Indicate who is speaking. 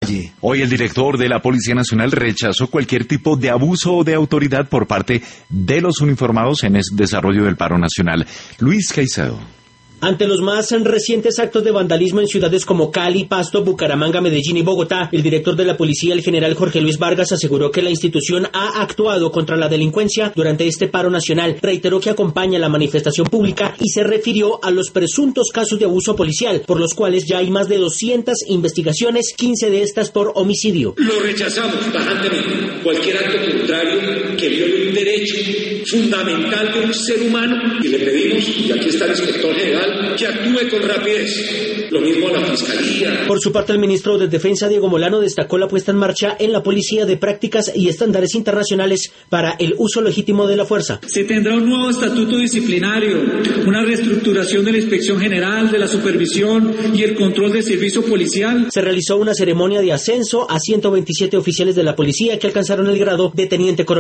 Speaker 1: Hoy el director de la Policía Nacional rechazó cualquier tipo de abuso de autoridad por parte de los uniformados en el desarrollo del paro nacional. Luis Caicedo.
Speaker 2: Ante los más recientes actos de vandalismo en ciudades como Cali, Pasto, Bucaramanga, Medellín y Bogotá, el director de la policía, el general Jorge Luis Vargas, aseguró que la institución ha actuado contra la delincuencia durante este paro nacional. Reiteró que acompaña la manifestación pública y se refirió a los presuntos casos de abuso policial, por los cuales ya hay más de 200 investigaciones, 15 de estas por homicidio.
Speaker 3: Lo rechazamos tajantemente. Cualquier acto contrario que viole un derecho fundamental de un ser humano, y le pedimos, y aquí está el inspector general, que actúe con rapidez. Lo mismo a la Fiscalía.
Speaker 2: Por su parte, el ministro de Defensa, Diego Molano, destacó la puesta en marcha en la policía de prácticas y estándares internacionales para el uso legítimo de la fuerza.
Speaker 4: Se tendrá un nuevo estatuto disciplinario, una reestructuración de la Inspección General, de la supervisión y el control del servicio policial.
Speaker 2: Se realizó una ceremonia de ascenso a 127 oficiales de la policía que alcanzaron el grado de teniente coronel.